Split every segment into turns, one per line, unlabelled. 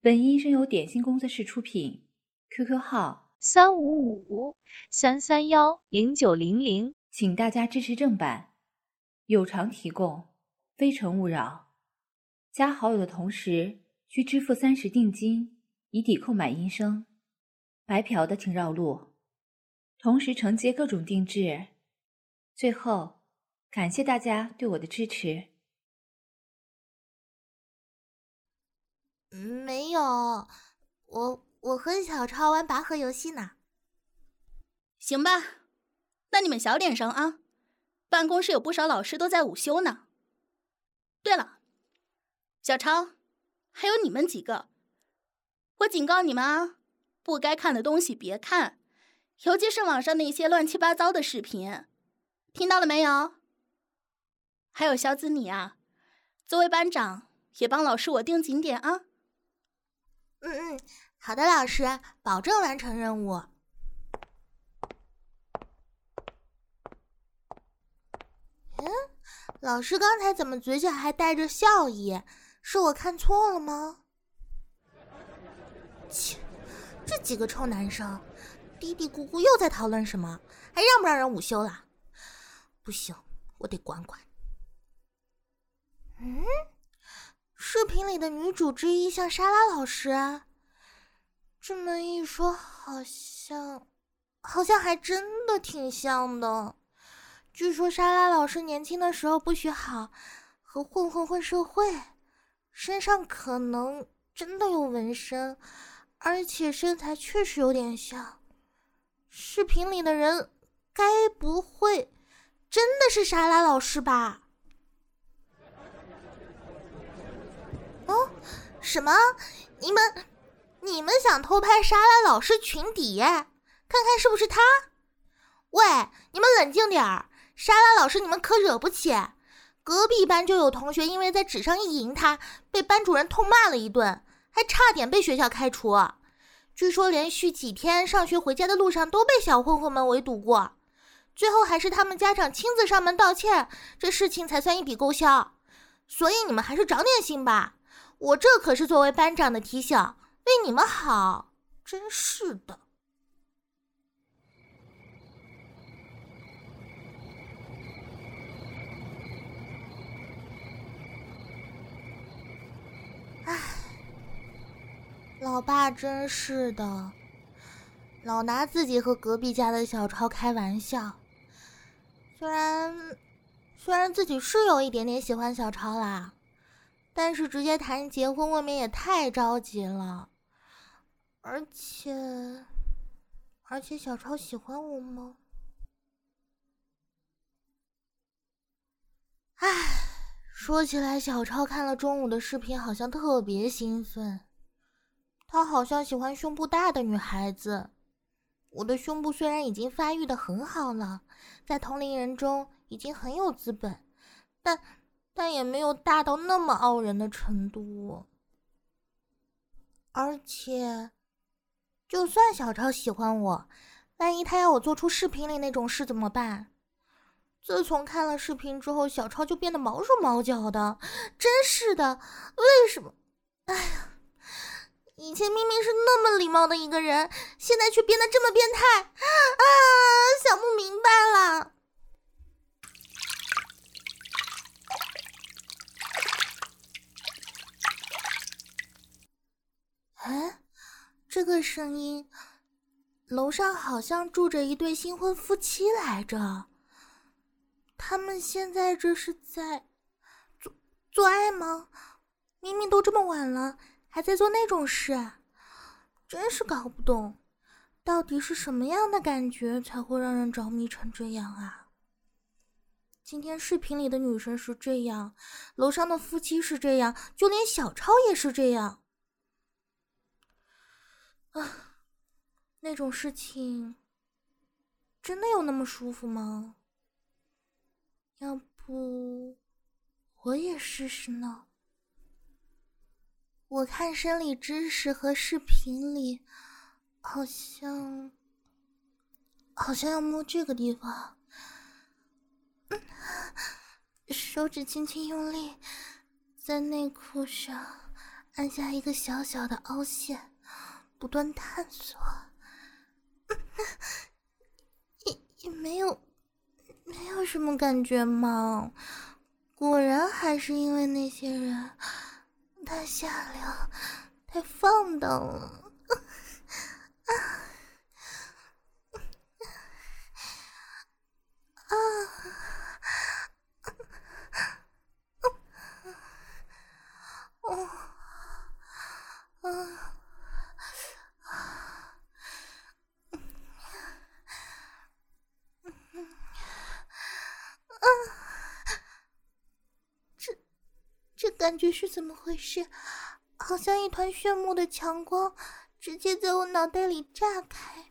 本音声由点心工作室出品 ，QQ 号
355-331-0900，
请大家支持正版，有偿提供，非诚勿扰。加好友的同时需支付30定金，以抵购买音声。白嫖的请绕路，同时承接各种定制。最后，感谢大家对我的支持。
没有，我和小超玩拔河游戏呢。
行吧，那你们小点声啊，办公室有不少老师都在午休呢。对了，小超，还有你们几个，我警告你们啊，不该看的东西别看，尤其是网上那些乱七八糟的视频，听到了没有？还有小紫你啊，作为班长也帮老师我定景点啊。
好的，老师，保证完成任务。老师刚才怎么嘴角还带着笑意？是我看错了吗？切，这几个臭男生，嘀嘀咕咕又在讨论什么？还让不让人午休了？不行，我得管管。视频里的女主之一像莎拉老师啊，这么一说，好像还真的挺像的。据说莎拉老师年轻的时候不学好，和混社会，身上可能真的有纹身，而且身材确实有点像。视频里的人该不会真的是莎拉老师吧？哦，什么？你们想偷拍莎拉老师裙底，看看是不是她？喂，你们冷静点儿，莎拉老师你们可惹不起。隔壁班就有同学因为在纸上意淫她，被班主任痛骂了一顿，还差点被学校开除。据说连续几天上学回家的路上都被小混混们围堵过，最后还是他们家长亲自上门道歉，这事情才算一笔勾销。所以你们还是长点心吧，我这可是作为班长的提醒，为你们好，真是的。唉，老爸真是的，老拿自己和隔壁家的小超开玩笑。虽然自己是有一点点喜欢小超啦，但是直接谈结婚未免也太着急了。而且小超喜欢我吗？唉，说起来，小超看了中午的视频，好像特别兴奋。他好像喜欢胸部大的女孩子。我的胸部虽然已经发育得很好了，在同龄人中已经很有资本，但也没有大到那么傲人的程度。而且，就算小超喜欢我，万一他要我做出视频里那种事怎么办？自从看了视频之后，小超就变得毛手毛脚的，真是的，为什么？哎呀，以前明明是那么礼貌的一个人，现在却变得这么变态啊！想不明白了。哎，这个声音，楼上好像住着一对新婚夫妻来着。他们现在这是在做爱吗？明明都这么晚了，还在做那种事，真是搞不懂，到底是什么样的感觉才会让人着迷成这样啊？今天视频里的女生是这样，楼上的夫妻是这样，就连小超也是这样。那种事情真的有那么舒服吗？要不我也试试呢？我看生理知识和视频里好像要摸这个地方，手指轻轻用力在内裤上按下一个小小的凹陷，不断探索，也没有什么感觉嘛。果然还是因为那些人太下流，太放荡了。这感觉是怎么回事？好像一团炫目的强光直接在我脑袋里炸开。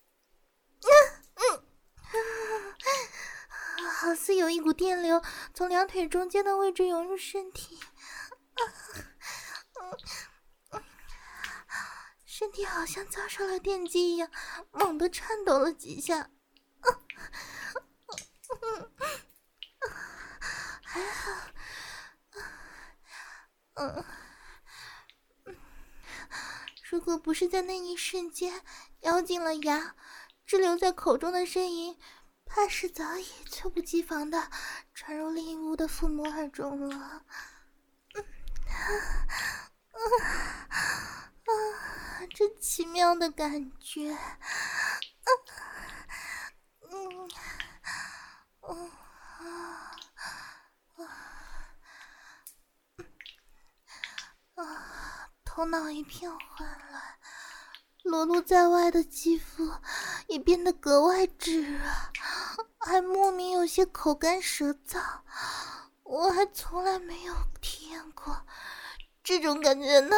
好似有一股电流从两腿中间的位置涌入身体，身体好像遭受了电击一样，猛地颤抖了几下。还好，如果不是在那一瞬间咬紧了牙，滞留在口中的呻吟怕是早已猝不及防地传入另一屋的父母耳中了。这奇妙的感觉，头脑一片混乱，裸露在外的肌肤也变得格外炙热，还莫名有些口干舌燥。我还从来没有体验过这种感觉呢。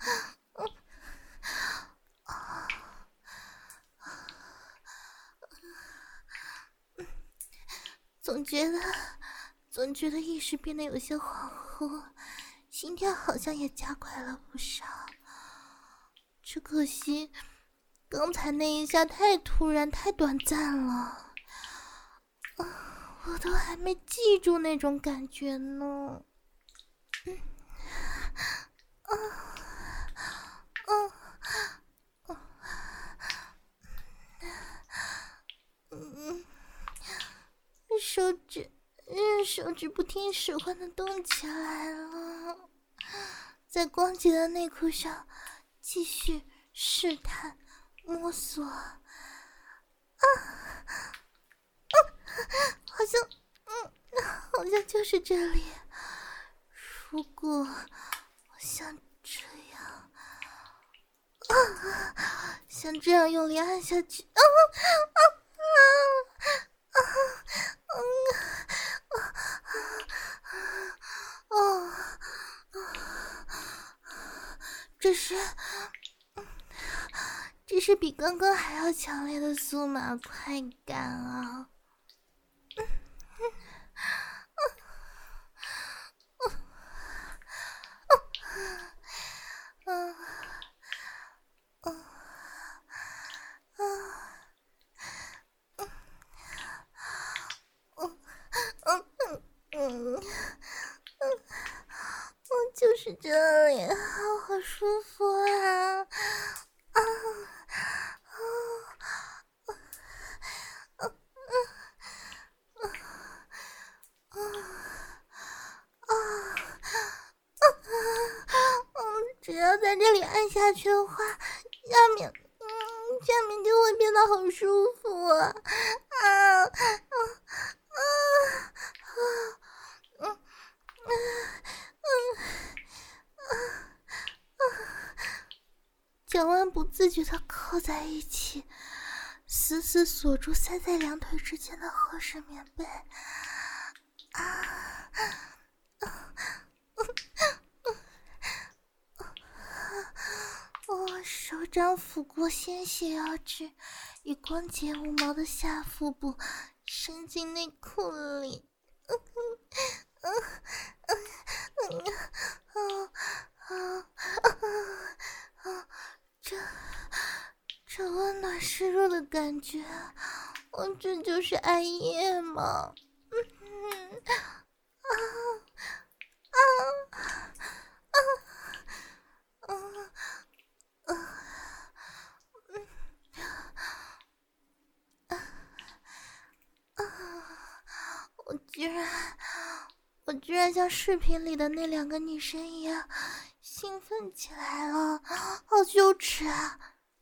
总觉得意识变得有些恍惚，心跳好像也加快了不少。只可惜刚才那一下太突然太短暂了，我都还没记住那种感觉呢。手指不听使唤的动起来了，在光洁的内裤上继续试探摸索。好像就是这里。如果我像这样用力按下去，这是比刚刚还要强烈的酥麻快感啊！就是这里，好舒服啊！只要在这里按下去的话，下面就会变得好舒服啊！脚腕不自觉地扣在一起，死死锁住塞在两腿之间的厚实棉被。我手掌抚过纤细腰肢与光洁无毛的下腹部，伸进内裤里。这温暖湿润的感觉，这就是爱液吗？ 我居然像视频里的那2个女生一样兴奋起来了，好羞耻啊！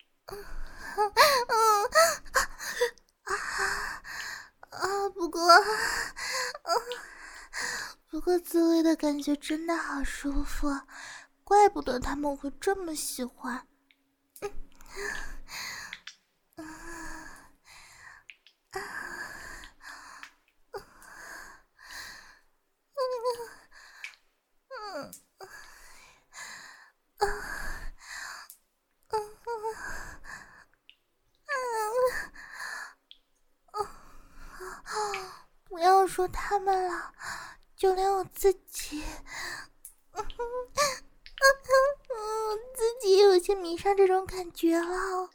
不过自慰的感觉真的好舒服，怪不得他们会这么喜欢。不要说他们了，就连我自己，自己也有些迷上这种感觉了。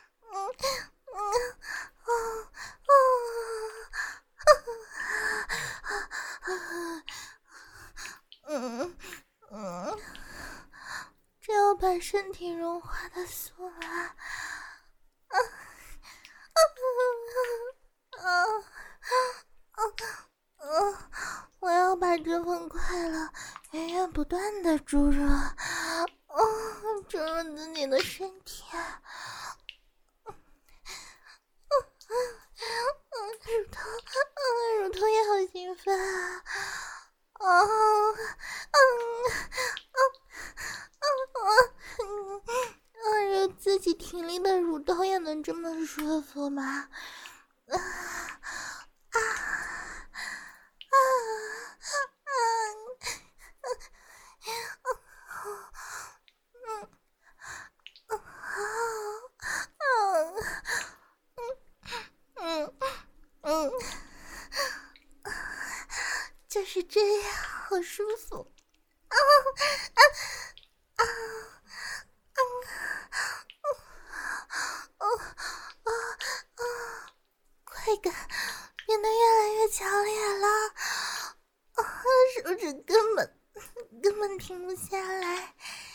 这要把身体融化的酥麻，我要把这份快乐源源不断的注入，注入自己的身体。乳头也好兴奋啊！揉自己挺立的乳头也能这么舒服吗？就是这样，好舒服。快感变得越来越强烈了，手指根本停不下来。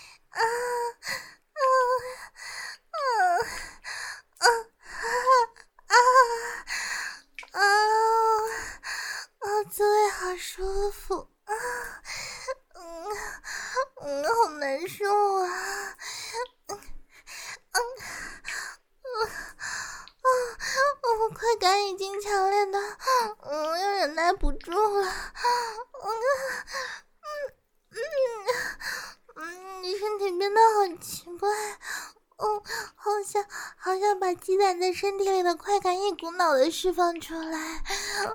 滋味好舒服好难受啊！快感已经强烈的，又忍耐不住了。你身体变得好奇怪，好想把积攒在身体里的快感一股脑的释放出来。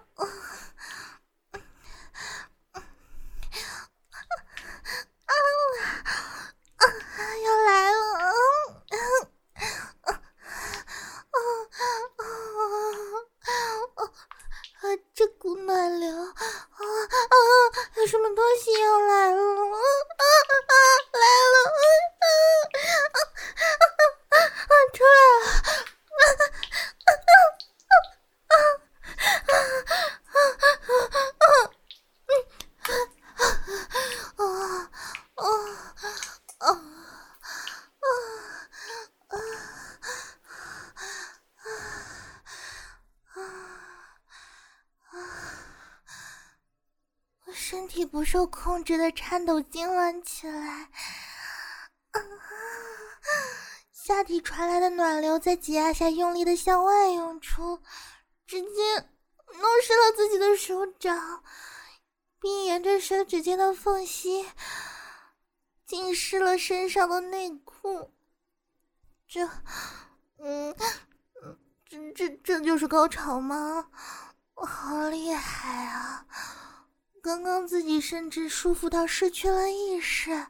要来了！这股暖流有什么东西要来了？来了！出来了！我身体不受控制的颤抖痉挛起来，下体传来的暖流在挤压下用力的向外涌出，直接弄湿了自己的手掌，并沿着手指间的缝隙浸湿了身上的内裤。这就是高潮吗？好厉害啊！刚刚自己甚至舒服到失去了意识，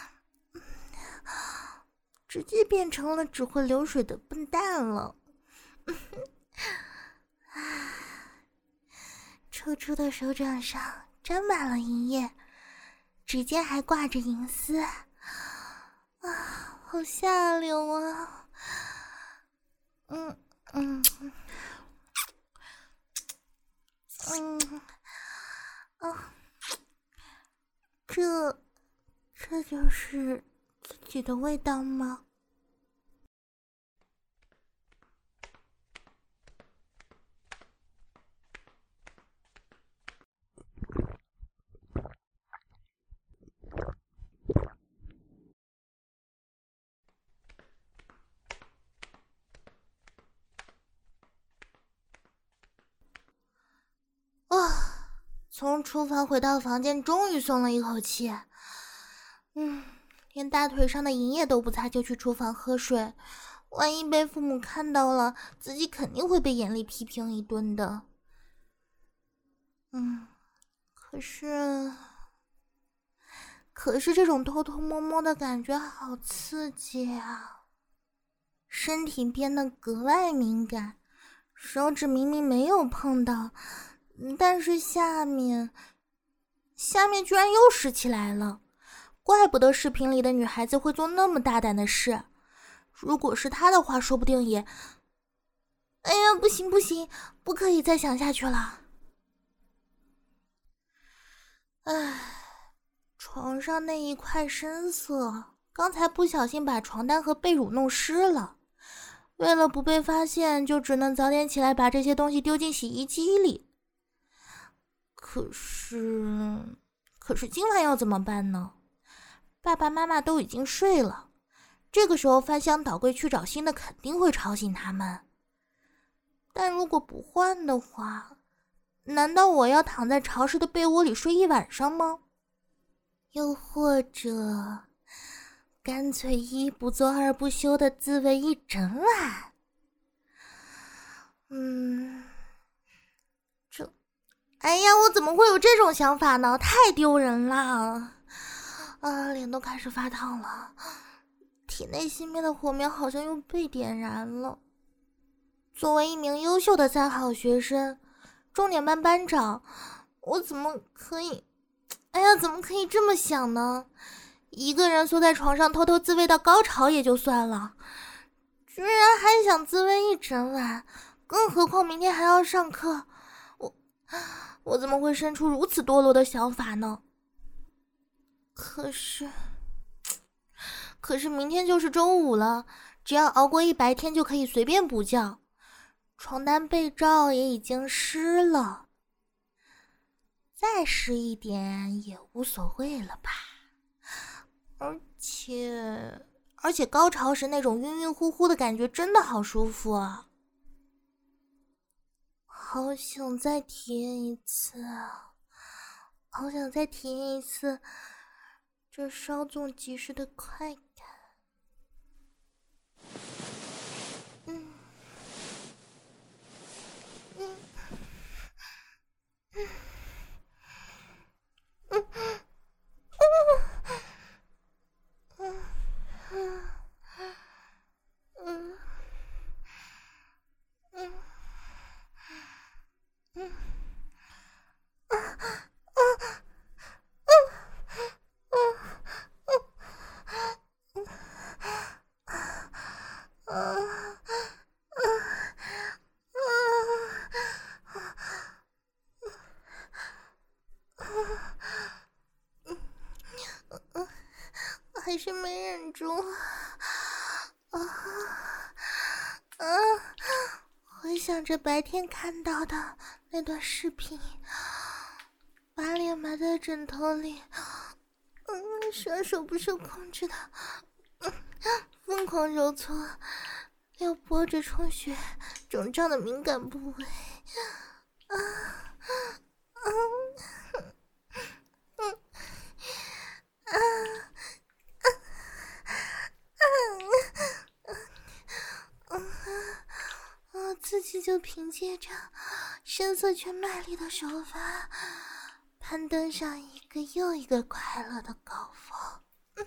直接变成了只会流水的笨蛋了。抽出的手掌上沾满了银液，指尖还挂着银丝，好下流啊！这就是自己的味道吗？ 从厨房回到房间，终于松了一口气。连大腿上的银液都不擦就去厨房喝水，万一被父母看到了，自己肯定会被严厉批评一顿的。可是这种偷偷摸摸的感觉好刺激啊！身体变得格外敏感，手指明明没有碰到，但是下面居然又湿起来了。怪不得视频里的女孩子会做那么大胆的事，如果是她的话，说不定也……哎呀，不行，不可以再想下去了。床上那一块深色，刚才不小心把床单和被褥弄湿了，为了不被发现，就只能早点起来把这些东西丢进洗衣机里。可是今晚要怎么办呢？爸爸妈妈都已经睡了，这个时候翻箱倒柜去找新的肯定会吵醒他们。但如果不换的话，难道我要躺在潮湿的被窝里睡一晚上吗？又或者干脆一不做二不休的自慰一整晚？哎呀，我怎么会有这种想法呢？太丢人了！脸都开始发烫了，体内熄灭的火苗好像又被点燃了。作为一名优秀的三好学生，重点班班长，我怎么可以这么想呢？一个人缩在床上偷偷自慰到高潮也就算了，居然还想自慰一整晚，更何况明天还要上课，我怎么会生出如此堕落的想法呢？可是明天就是周五了，只要熬过一白天就可以随便补觉，床单被罩也已经湿了，再湿一点也无所谓了吧。而且高潮时那种晕晕乎乎的感觉真的好舒服啊，好想再体验一次这稍纵即逝的快感。还是没忍住回想着白天看到的那段视频，把脸埋在枕头里，双手不受控制的疯狂揉搓要脖子充血肿胀的敏感部位。自己就凭借着声色却卖力的手法，攀登上一个又一个快乐的高峰。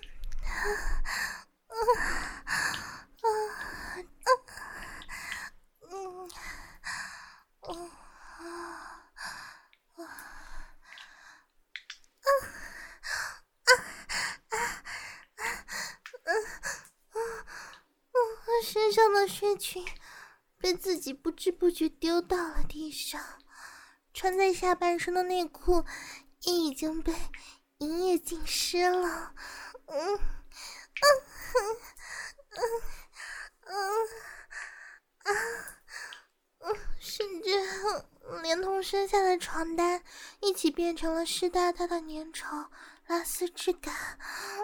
身上的睡裙被自己不知不觉丢到了地上，穿在下半身的内裤也已经被银液浸湿了。甚至连同身下的床单一起变成了湿哒哒的粘稠拉丝质感，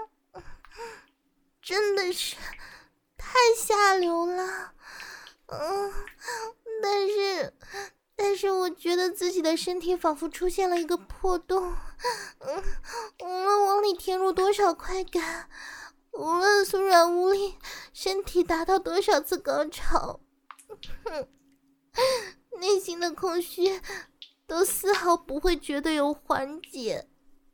真的是太下流了。 但是我觉得自己的身体仿佛出现了一个破洞，无论往里填入多少快感，无论酥软无力，身体达到多少次高潮，内心的空虚都丝毫不会觉得有缓解。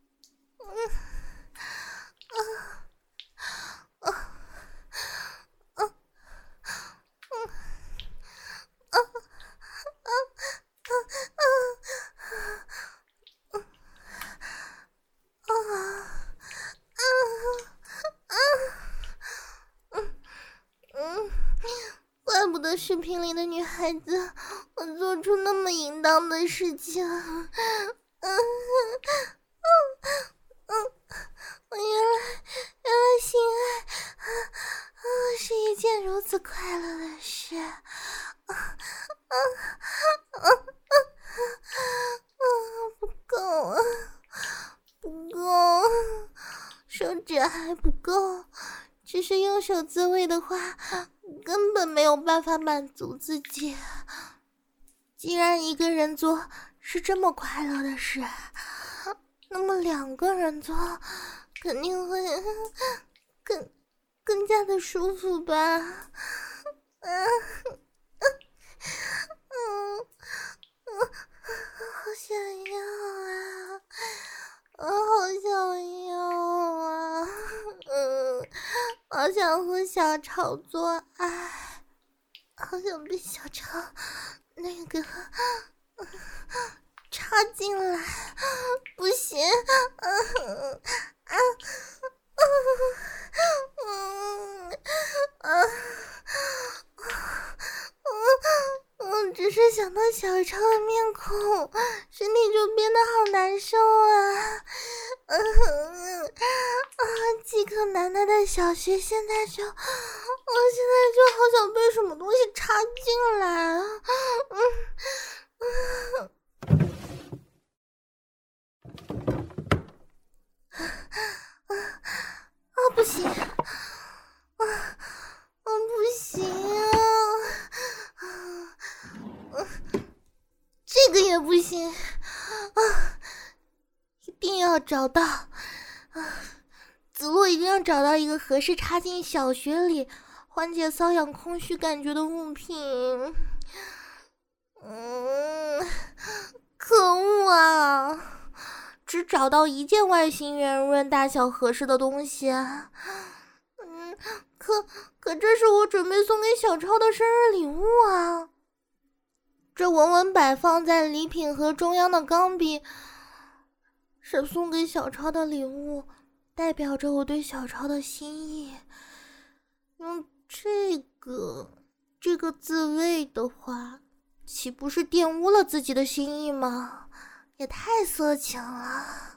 怪不得视频里的女孩子会做出那么淫荡的事情。原来性爱是一件如此快乐的事。不够，手指还不够，只是用手自慰的话根本没有办法满足自己。既然一个人做是这么快乐的事，那么2个人做肯定会更加的舒服吧。好想要啊，好想要啊，好想和小潮做爱，好想被小潮那个插进来，不行，只是想到小超的面孔，身体就变得好难受啊！饥渴难耐的小穴，我现在就好想被什么东西插进来啊！不行，不行这个也不行一定要找到子路一定要找到一个合适插进小穴里缓解瘙痒空虚感觉的物品。可恶啊！只找到一件外形圆润、大小合适的东西。可这是我准备送给小超的生日礼物啊！这稳稳摆放在礼品盒中央的钢笔，是送给小超的礼物，代表着我对小超的心意。用这个自慰的话，岂不是玷污了自己的心意吗？也太色情了。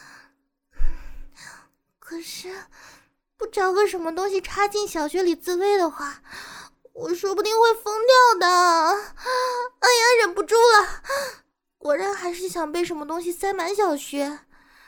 可是不找个什么东西插进小穴里自慰的话，我说不定会疯掉的。哎呀，忍不住了，果然还是想被什么东西塞满小穴。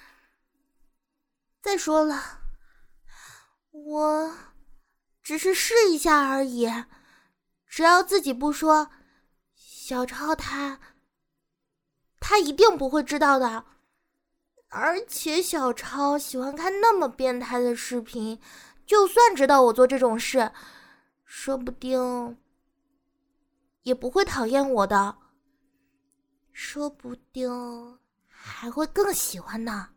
再说了，我只是试一下而已，只要自己不说，小超他一定不会知道的。而且小超喜欢看那么变态的视频，就算知道我做这种事，说不定也不会讨厌我的，说不定还会更喜欢呢。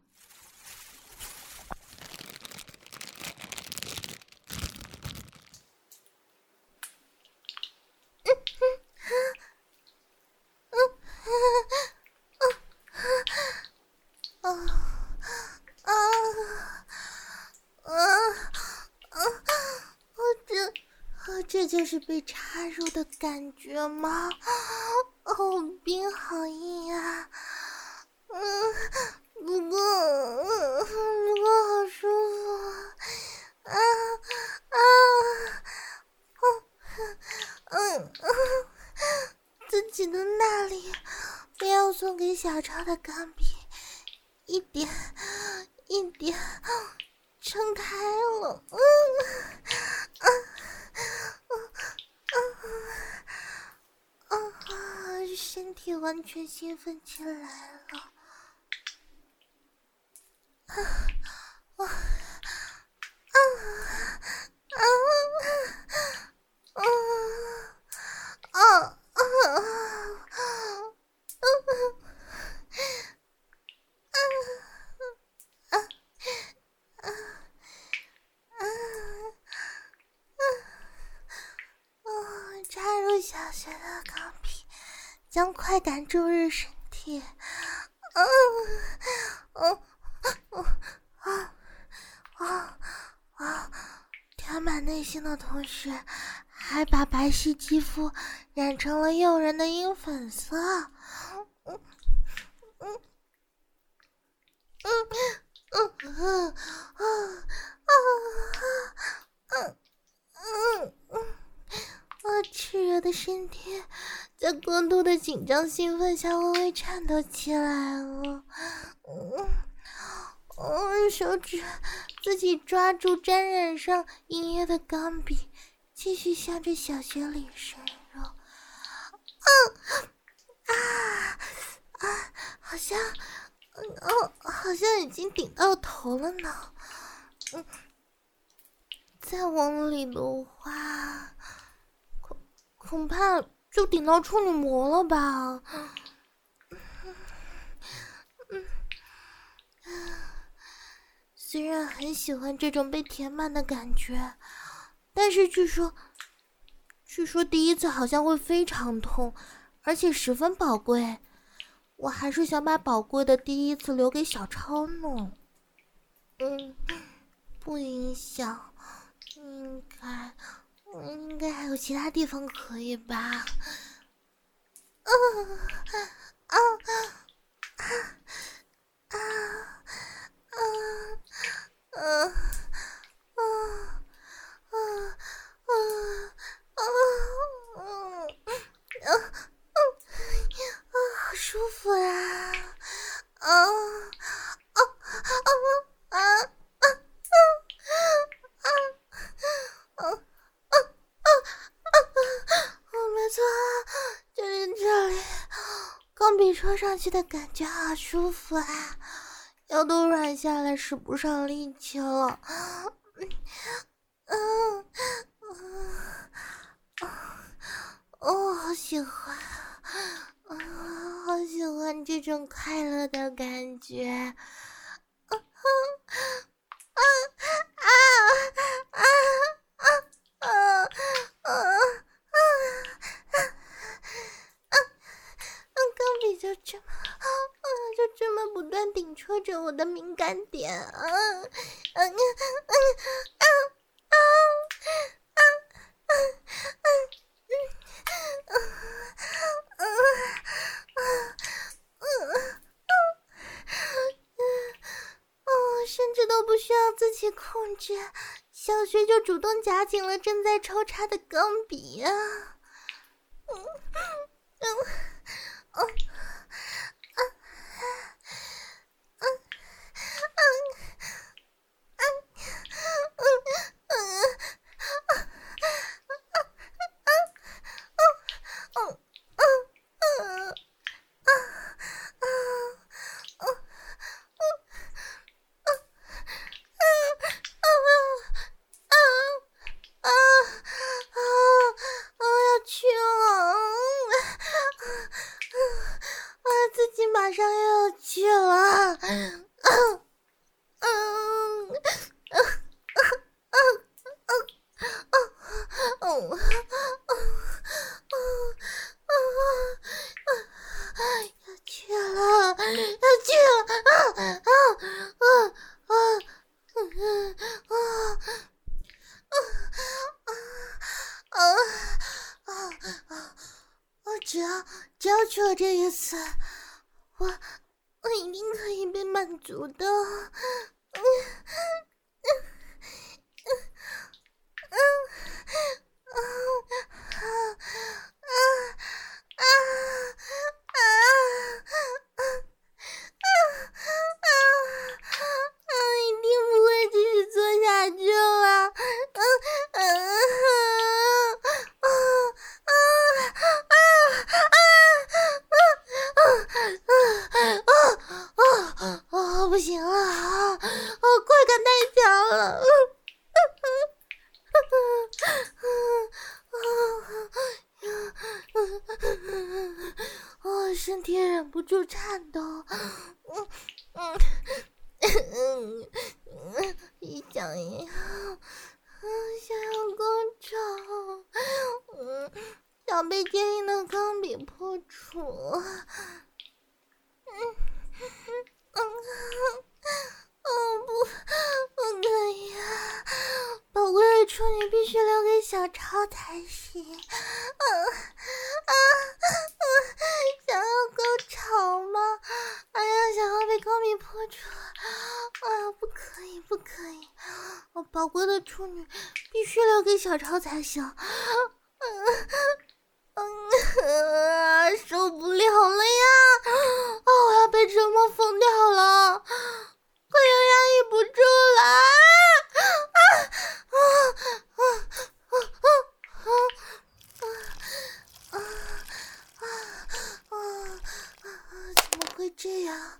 这就是被插入的感觉吗？好冰好硬啊！不过好舒服自己的那里不要送给小超的钢笔，一点一点撑开了。身体完全兴奋起来了。插入小穴的钢皮，将快感注入身体。填满内心的同时，还把白皙肌肤染成了诱人的樱粉色。我炽热的身体在过度的紧张兴奋下微微颤抖起来了。手指自己抓住沾染上银液的钢笔，继续向着小穴里深入。好像已经顶到头了呢。再往里的话，恐怕就顶到处女膜了吧。虽然很喜欢这种被填满的感觉，但是据说第一次好像会非常痛，而且十分宝贵。我还是想把宝贵的第一次留给小超呢。不影响，应该还有其他地方可以吧。好舒服呀！没错，就是这里，钢笔戳上去的感觉好舒服啊，腰都软下来，使不上力气了。好喜欢，好喜欢这种快乐的感觉。钢笔就这么不断顶戳着我的敏感点。甚至都不需要自己控制，小穴就主动夹紧了正在抽插的钢笔啊！马上又要去了。只要去了这一次，我一定可以被满足的。一定不会继续做下去了。 不住颤抖。一想要高潮，想被坚硬的钢笔破除。不可以啊！宝贵的处女必须留给小超才行。想要高潮吗？哎呀，想要被钢笔破除！哎呀，不可以，不可以！我宝贵的处女必须留给小超才行。受不了了呀！我要被折磨疯掉了，可又压抑不住了。怎么会这样？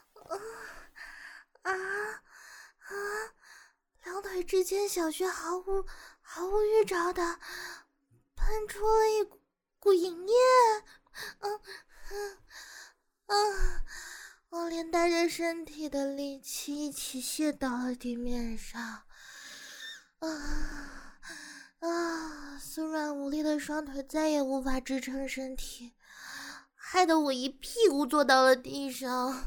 两腿之间小穴毫无预兆的喷出了一股淫液。我连带着身体的力气一起泻到了地面上。酥软无力的双腿再也无法支撑身体，害得我一屁股坐到了地上。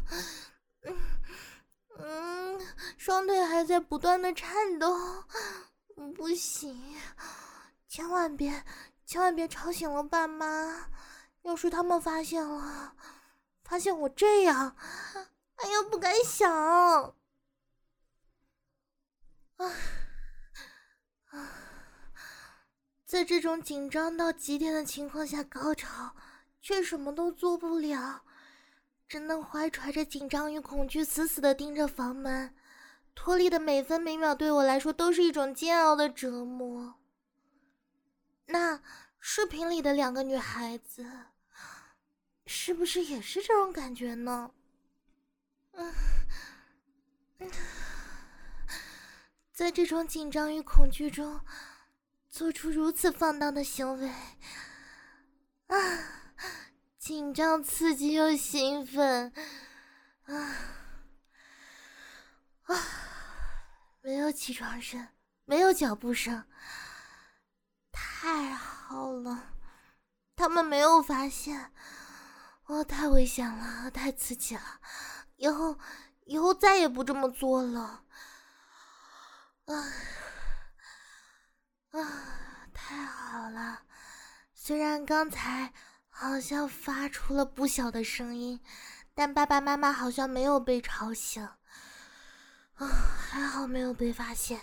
双腿还在不断的颤抖。不行，千万别吵醒了爸妈，要是他们发现我这样，哎呀，不敢想。在这种紧张到极点的情况下高潮，却什么都做不了，只能怀揣着紧张与恐惧死死地盯着房门。脱离的每分每秒对我来说都是一种煎熬的折磨。那视频里的两个女孩子是不是也是这种感觉呢？在这种紧张与恐惧中做出如此放荡的行为，紧张刺激又兴奋。没有起床声，没有脚步声，太好了，他们没有发现。太危险了，太刺激了，以后再也不这么做了。太好了，虽然刚才好像发出了不小的声音，但爸爸妈妈好像没有被吵醒。还好没有被发现。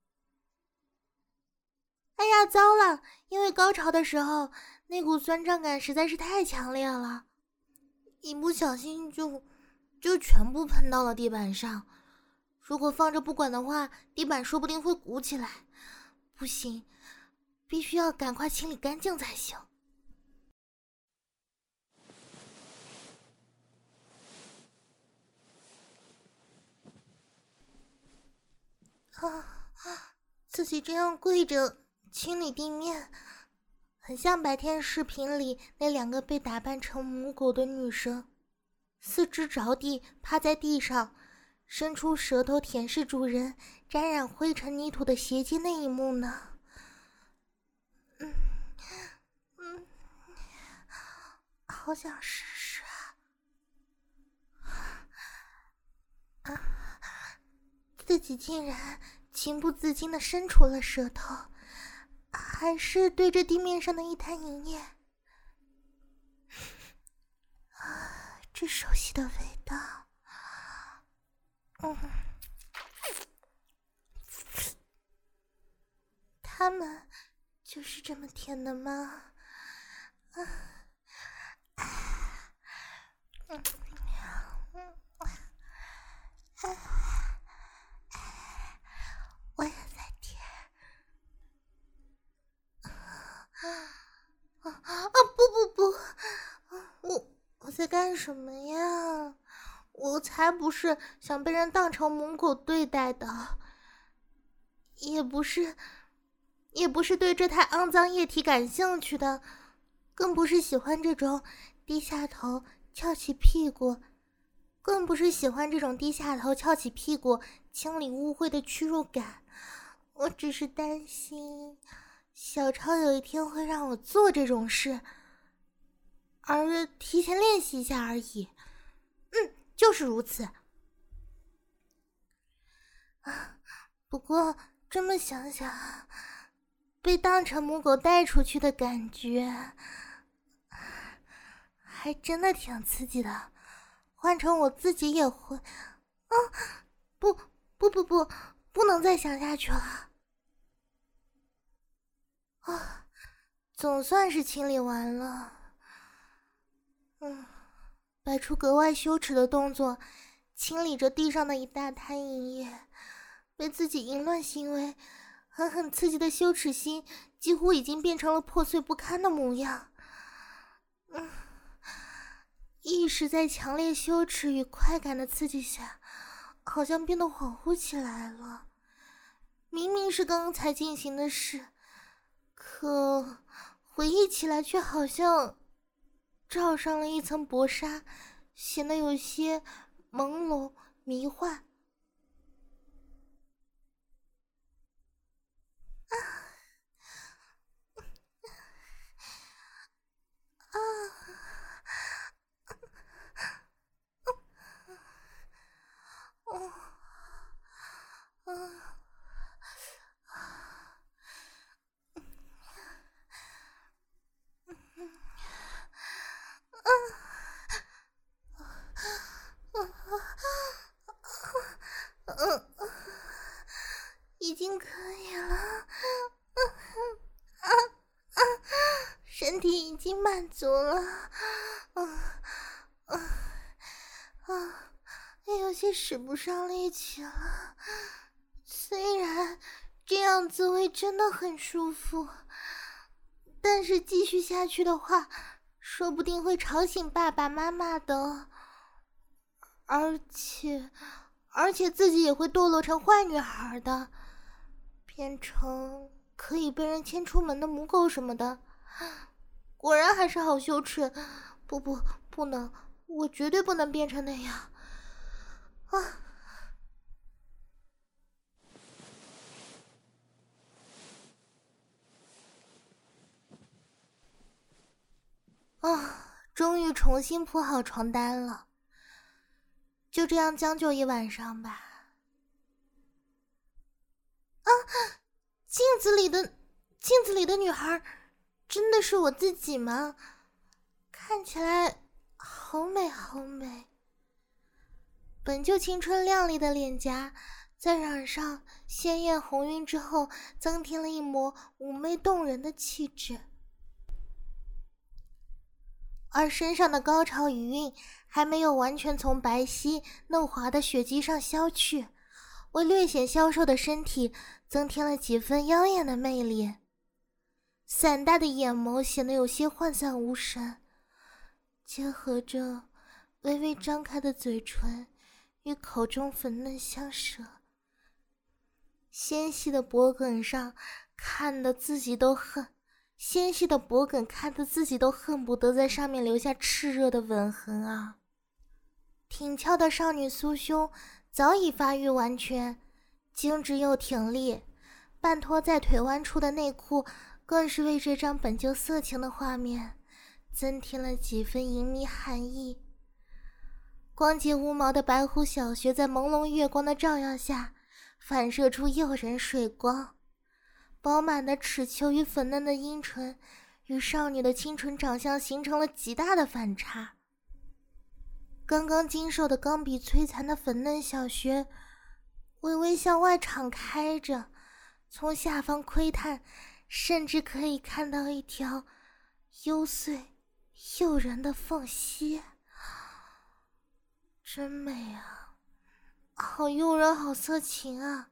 哎呀，糟了，因为高潮的时候那股酸胀感实在是太强烈了，一不小心就全部喷到了地板上。如果放着不管的话，地板说不定会鼓起来。不行，必须要赶快清理干净才行。自己这样跪着清理地面，很像白天视频里那两个被打扮成母狗的女生，四肢着地趴在地上，伸出舌头舔舐主人沾染灰尘泥土的鞋尖那一幕呢。好想试试自己竟然情不自禁地伸出了舌头，还是对着地面上的一滩银液。这熟悉的味道。他们就是这么甜的吗？我也在舔。不，我在干什么呀？我才不是想被人当成母狗对待的，也不是对这滩肮脏液体感兴趣的，更不是喜欢这种低下头翘起屁股，更不是喜欢这种低下头翘起屁股清理污秽的屈辱感。我只是担心小超有一天会让我做这种事，而提前练习一下而已。就是如此。不过这么想想，被当成母狗带出去的感觉还真的挺刺激的，换成我自己也会……不能再想下去了。总算是清理完了。摆出格外羞耻的动作，清理着地上的一大滩银液，被自己淫乱行为狠狠刺激的羞耻心几乎已经变成了破碎不堪的模样。意识在强烈羞耻与快感的刺激下，好像变得恍惚起来了。明明是刚才进行的事，可回忆起来却好像罩上了一层薄纱，显得有些朦胧迷幻。已经可以了，身体已经满足了，有些使不上力气了。虽然这样滋味真的很舒服，但是继续下去的话，说不定会吵醒爸爸妈妈的，而且自己也会堕落成坏女孩的，变成可以被人牵出门的母狗什么的。果然还是好羞耻，不能，我绝对不能变成那样。终于重新铺好床单了，就这样将就一晚上吧。镜子里的女孩真的是我自己吗？看起来好美好美。本就青春靓丽的脸颊，在染上鲜艳红晕之后，增添了一抹妩媚动人的气质。而身上的高潮余韵还没有完全从白皙嫩滑的血肌上消去，为略显消瘦的身体增添了几分妖艳的魅力。散大的眼眸显得有些涣散无神，结合着微微张开的嘴唇与口中粉嫩相舌，纤细的脖颈看得自己都恨不得在上面留下炽热的吻痕啊！挺翘的少女酥胸早已发育完全，精致又挺立，半脱在腿弯处的内裤更是为这张本就色情的画面增添了几分淫靡寒意。光洁无毛的白狐小穴在朦胧月光的照耀下反射出诱人水光，饱满的齿丘与粉嫩的阴唇与少女的清纯长相形成了极大的反差。刚刚经受的钢笔摧残的粉嫩小穴微微向外敞开着，从下方窥探，甚至可以看到一条幽邃诱人的缝隙。真美啊，好诱人，好色情啊！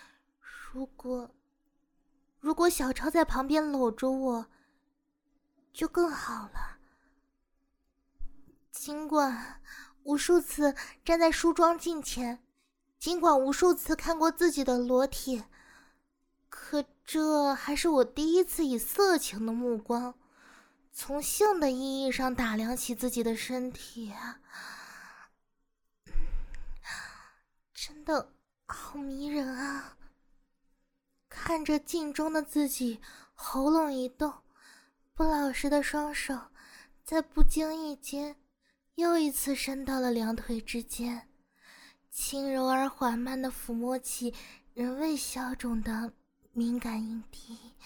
如果小超在旁边搂着我就更好了。尽管无数次站在梳妆镜前，尽管无数次看过自己的裸体，可这还是我第一次以色情的目光从性的意义上打量起自己的身体，真的好迷人啊！看着镜中的自己，喉咙一动，不老实的双手在不经意间又一次伸到了两腿之间，轻柔而缓慢地抚摸起仍未消肿的敏感阴蒂。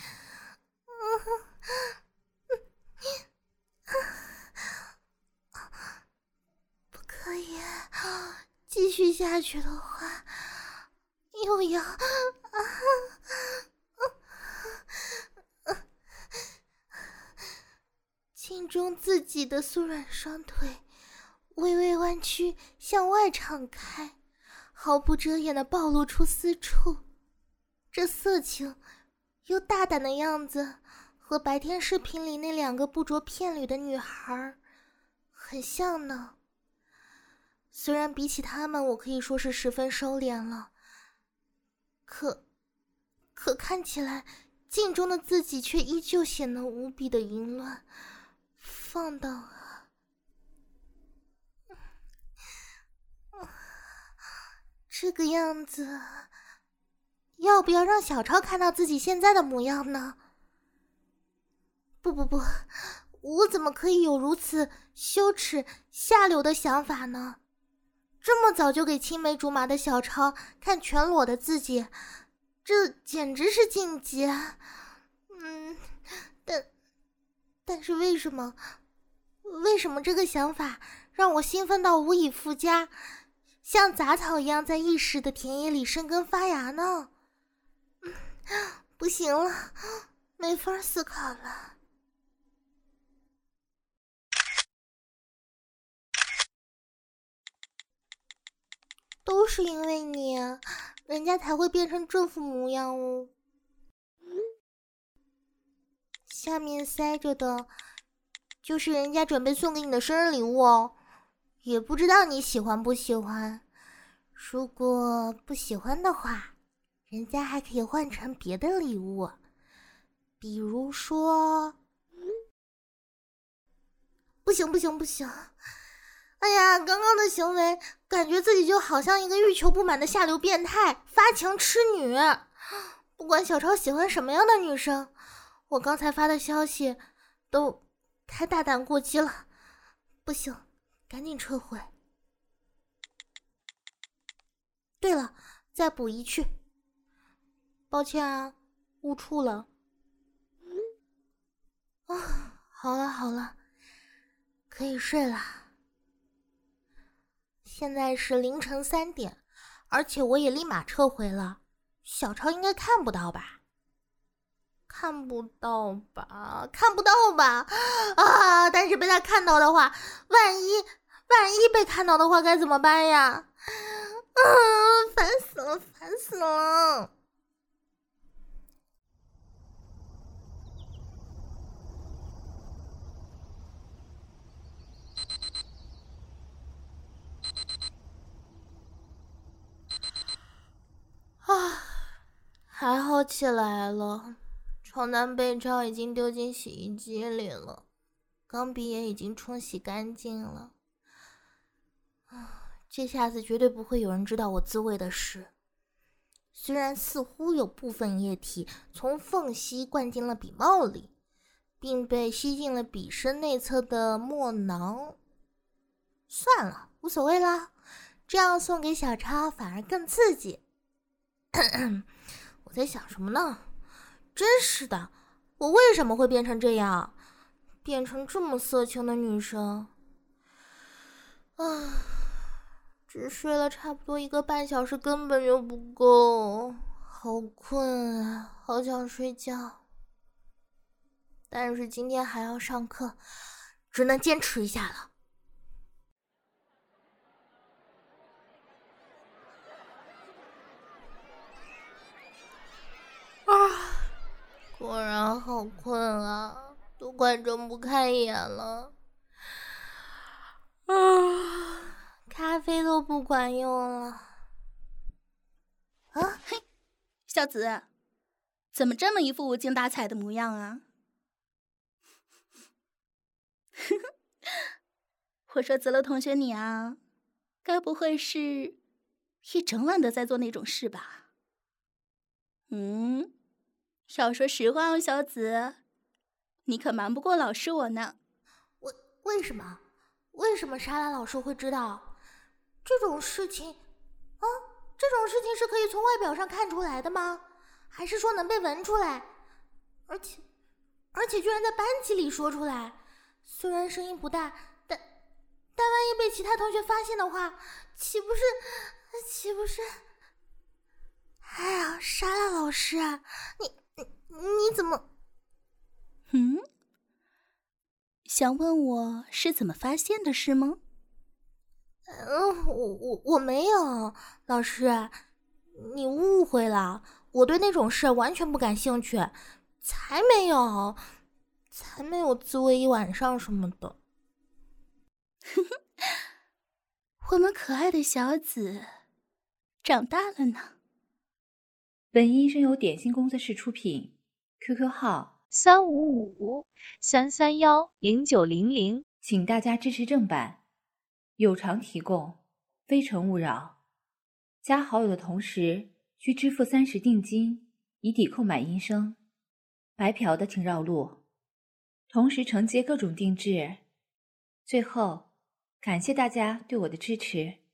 不可以，继续下去的话又要镜中自己的酥软双腿微微弯曲向外敞开，毫不遮掩地暴露出私处。这色情又大胆的样子和白天视频里那两个不着片缕的女孩很像呢。虽然比起她们我可以说是十分收敛了，可看起来镜中的自己却依旧显得无比的淫乱放荡啊。这个样子要不要让小超看到自己现在的模样呢？不，我怎么可以有如此羞耻下流的想法呢？这么早就给青梅竹马的小超看全裸的自己，这简直是禁忌。但是为什么这个想法让我兴奋到无以复加，像杂草一样在意识的田野里生根发芽呢？不行了，没法思考了。都是因为你，人家才会变成这副模样哦。下面塞着的就是人家准备送给你的生日礼物哦，也不知道你喜欢不喜欢。如果不喜欢的话，人家还可以换成别的礼物，比如说……不行！哎呀，刚刚的行为感觉自己就好像一个欲求不满的下流变态，发情痴女。不管小超喜欢什么样的女生，我刚才发的消息都太大胆过激了，不行，赶紧撤回。对了，再补一句，抱歉啊，误触了。好了，可以睡了。现在是凌晨3点，而且我也立马撤回了，小超应该看不到吧？看不到吧？啊！但是被他看到的话，万一被看到的话该怎么办呀？烦死了！还好起来了，床单被罩已经丢进洗衣机里了，钢笔也已经冲洗干净了。这下子绝对不会有人知道我自慰的事。虽然似乎有部分液体从缝隙灌进了笔帽里，并被吸进了笔身内侧的墨囊，算了，无所谓啦，这样送给小超反而更刺激。我在想什么呢？真是的，我为什么会变成这样，变成这么色情的女生？只睡了差不多1个半小时，根本就不够，好困啊，好想睡觉。但是今天还要上课，只能坚持一下了。果然好困啊，都快睁不开眼了。咖啡都不管用了。
嘿，小子，怎么这么一副无精打采的模样啊？ 我说泽楼同学你啊，该不会是一整晚都在做那种事吧？要说实话哦，小紫，你可瞒不过老师我呢。
为什么？为什么莎拉老师会知道这种事情？这种事情是可以从外表上看出来的吗？还是说能被闻出来？而且居然在班级里说出来，虽然声音不大，但万一被其他同学发现的话，岂不是？哎呀，莎拉老师，你怎么？
想问我是怎么发现的是吗？
我没有，老师，你误会了，我对那种事完全不感兴趣，才没有自慰一晚上什么的。
我们可爱的小紫长大了呢。
本音声由点心工作室出品 ，QQ 号
355-331-0900，
请大家支持正版，有偿提供，非诚勿扰。加好友的同时需支付30定金，以抵购买音声。白嫖的请绕路，同时承接各种定制。最后，感谢大家对我的支持。